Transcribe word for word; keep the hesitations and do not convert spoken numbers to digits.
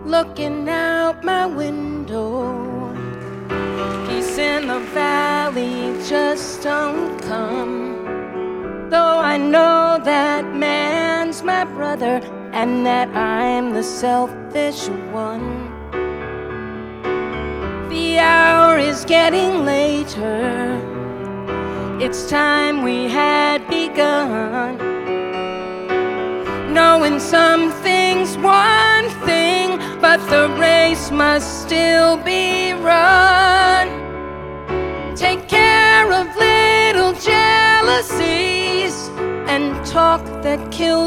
looking out my window. Peace in the valley just don't come. Though I know that man's my brother and that I'm the selfish one. The hour is getting later. It's time we had begun. Knowing something's one thing, but the race must still be run. Take care of little jealousies and talk that kills